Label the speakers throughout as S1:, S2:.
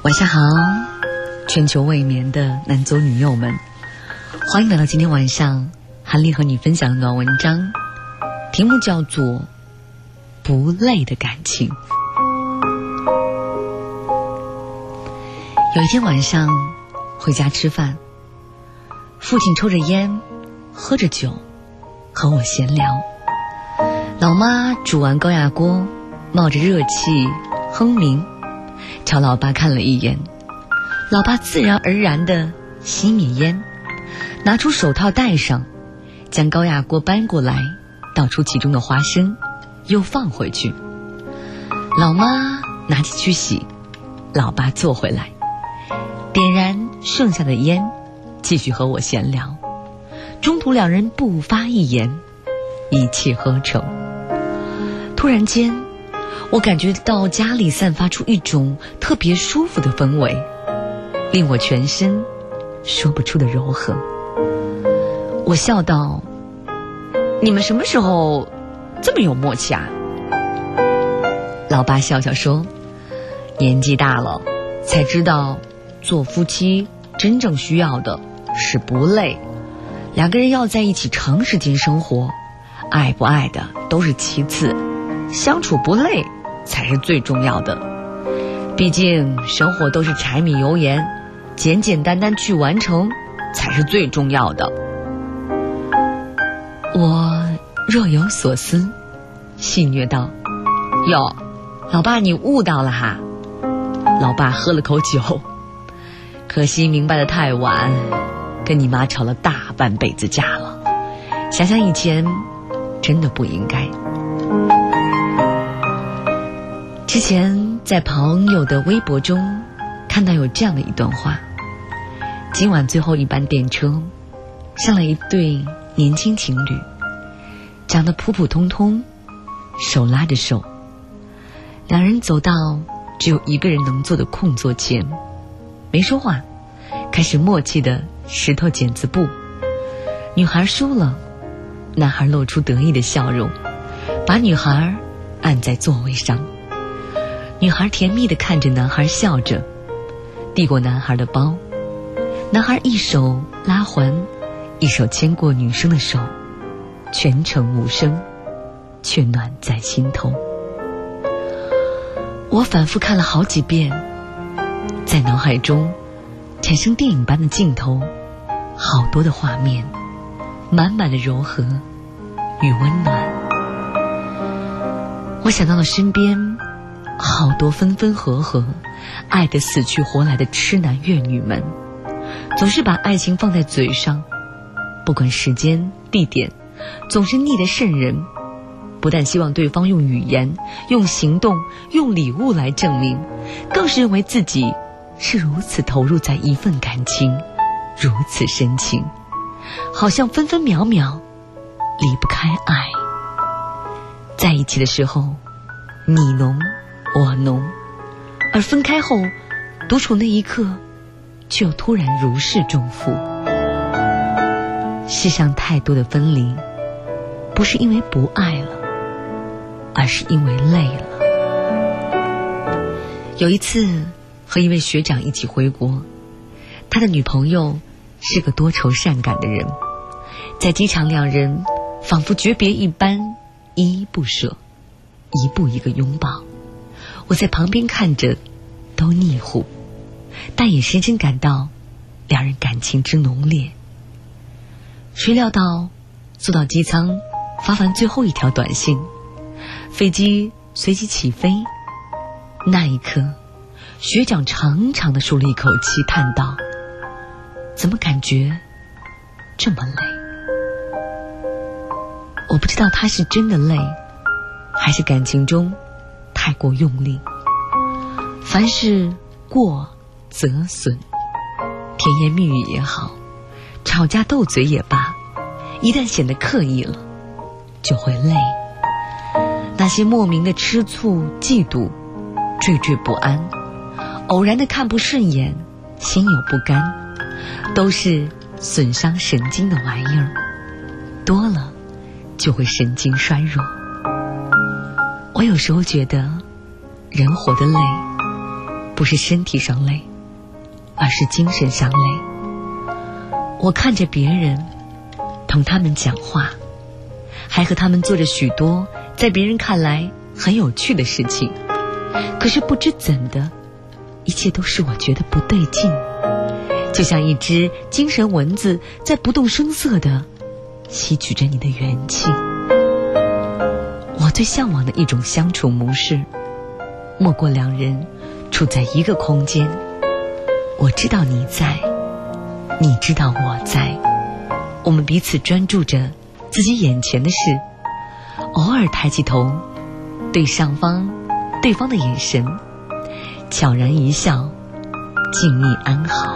S1: 晚上好，全球未眠的男左女右们，欢迎来到今天晚上韩丽和你分享的暖文章，题目叫做不累的感情。有一天晚上回家吃饭，父亲抽着烟喝着酒和我闲聊，老妈煮完高压锅冒着热气哼鸣，朝老爸看了一眼，老爸自然而然地熄灭烟，拿出手套戴上，将高压锅搬过来，倒出其中的花生又放回去。老妈拿起去洗，老爸坐回来点燃剩下的烟，继续和我闲聊。中途两人不发一言，一气呵成。突然间我感觉到家里散发出一种特别舒服的氛围，令我全身说不出的柔和。我笑道：你们什么时候这么有默契啊？老爸笑笑说：年纪大了才知道做夫妻真正需要的是不累，两个人要在一起长时间生活，爱不爱的都是其次，相处不累才是最重要的。毕竟生活都是柴米油盐，简简单单去完成才是最重要的。我若有所思，戏谑道：哟，老爸你悟到了哈。老爸喝了口酒：可惜明白得太晚，跟你妈吵了大半辈子架了，想想以前真的不应该。之前在朋友的微博中看到有这样的一段话：今晚最后一班电车上了一对年轻情侣，长得普普通通，手拉着手，两人走到只有一个人能坐的空座前，没说话，开始默契的石头剪子布。女孩输了，男孩露出得意的笑容，把女孩按在座位上。女孩甜蜜地看着男孩笑着，递过男孩的包。男孩一手拉环，一手牵过女生的手，全程无声，却暖在心头。我反复看了好几遍，在脑海中产生电影般的镜头，好多的画面，满满的柔和与温暖。我想到了身边好多分分合合，爱得死去活来的痴男怨女们，总是把爱情放在嘴上，不管时间地点，总是腻得瘆人。不但希望对方用语言、用行动、用礼物来证明，更是认为自己是如此投入在一份感情，如此深情，好像分分秒秒离不开爱。在一起的时候你浓我浓，而分开后独处那一刻却又突然如释重负。世上太多的分离，不是因为不爱了，而是因为累了。有一次和一位学长一起回国，他的女朋友是个多愁善感的人，在机场两人仿佛诀别一般，依依不舍，一步一个拥抱。我在旁边看着都腻乎，但也深深感到两人感情之浓烈。谁料到坐到机舱，发完最后一条短信，飞机随即起飞。那一刻学长长长地舒了一口气，叹道：怎么感觉这么累？我不知道他是真的累，还是感情中太过用力。凡事过则损，甜言蜜语也好，吵架斗嘴也罢，一旦显得刻意了，就会累。那些莫名的吃醋、嫉妒、惴惴不安，偶然的看不顺眼、心有不甘，都是损伤神经的玩意儿，多了就会神经衰弱。我有时候觉得人活得累， 不是身体上累，而是精神上累。我看着别人，同他们讲话，还和他们做着许多在别人看来很有趣的事情，可是不知怎的，一切都是我觉得不对劲，就像一只精神蚊子在不动声色地吸取着你的元气。我最向往的一种相处模式，莫过两人处在一个空间，我知道你在，你知道我在，我们彼此专注着自己眼前的事，偶尔抬起头对对方的眼神，悄然一笑，静谧安好。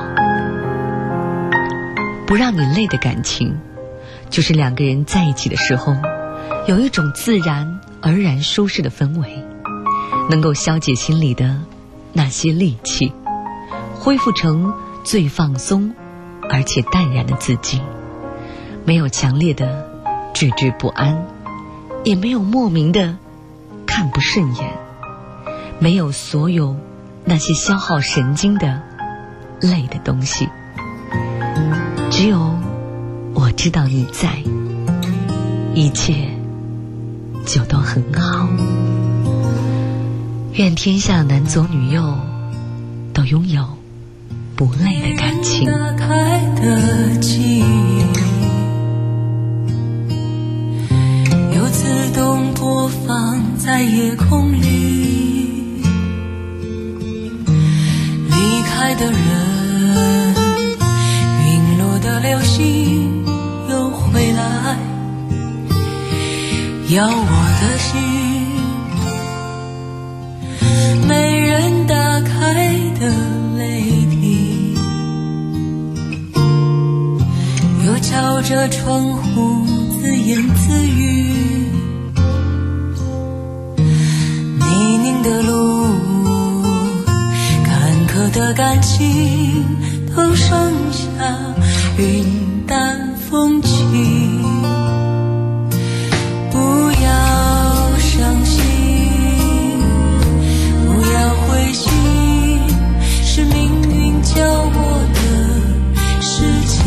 S1: 不让你累的感情，就是两个人在一起的时候，有一种自然而然舒适的氛围，能够消解心里的那些戾气，恢复成最放松而且淡然的自己，没有强烈的惴惴不安，也没有莫名的看不顺眼，没有所有那些消耗神经的累的东西，只有我知道你在，一切就都很好。愿天下男左女右都拥有不累的感情。打开的记忆有自动播放在夜空里，离开的人，陨落的流星又回来，要我的心，没人打开的泪滴，又敲着窗户自言自语，泥泞的路，坎坷的感情，都剩下云淡风轻。不要伤心，不要灰心，是命运教我的事情。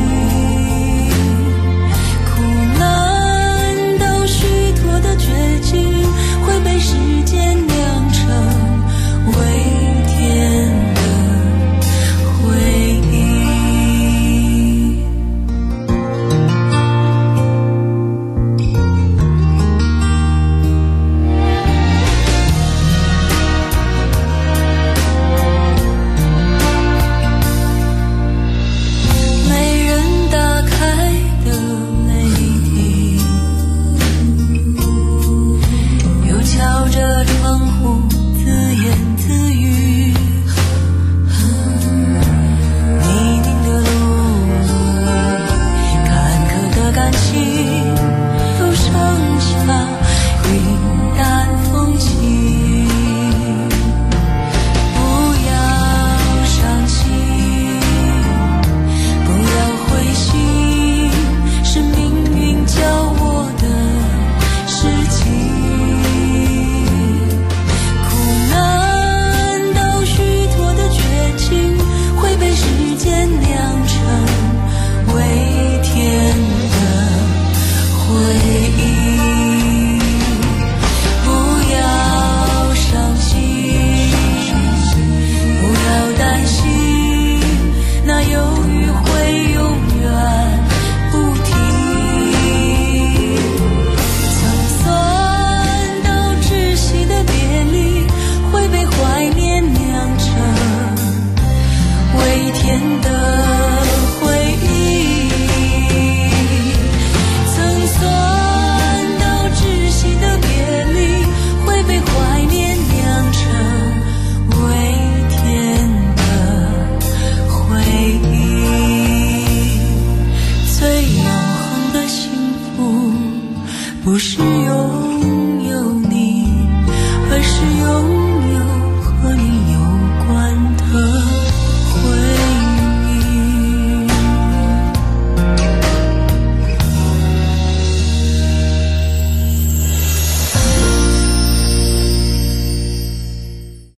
S1: 苦难到虚脱的绝境，会被时间酿成微甜的回忆。不是拥有你，而是拥有